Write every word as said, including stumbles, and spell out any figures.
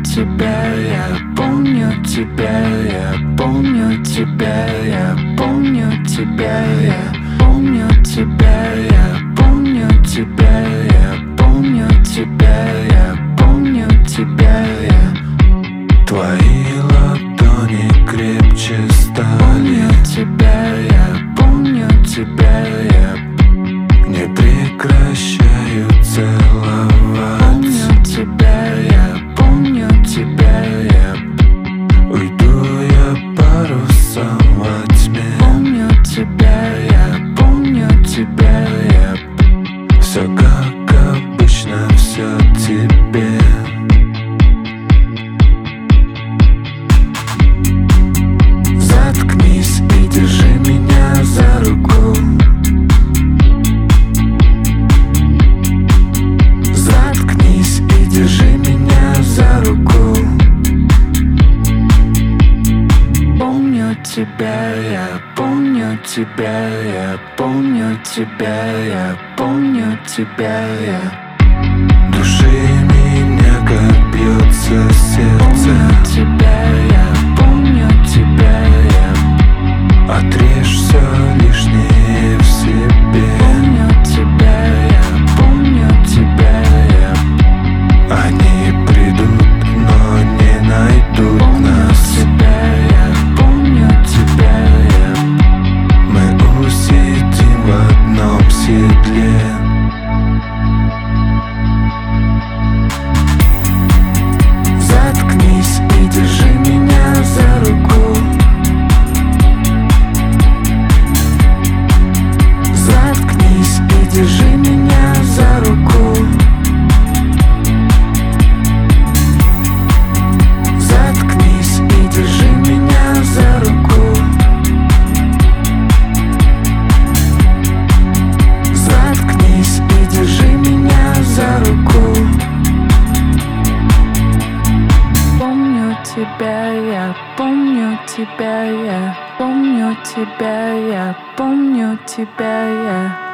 тебя, я помню тебя, я помню тебя, я помню тебя, я помню тебя, я помню тебя, я помню тебя, я помню тебя, я твои ладони крепче стали. Помню тебя, я помню тебя, я не прекращаю целовать. Помню тебя, я помню тебя, я уйду я парусом во тьме. Помню тебя, я помню тебя, я все как обычно, все тебе. Заткнись и держи меня за руку. Заткнись и держи меня за руку. Помню тебя, я помню тебя, я помню тебя, я помню тебя, я души меня, как бьется сердце. Помню тебя, я помню тебя, я отрежь все лишнее в себе. Помню тебя, я помню тебя, я они придут, но не найдут помню нас. Тебя, я помню тебя, я мы усидим в одном седле. Заткнись и держи меня за руку. Заткнись и держи меня за руку. Заткнись и держи меня за руку. Заткнись и держи меня за руку. Помню тебя, я помню тебя, я помню тебя, я помню тебя, я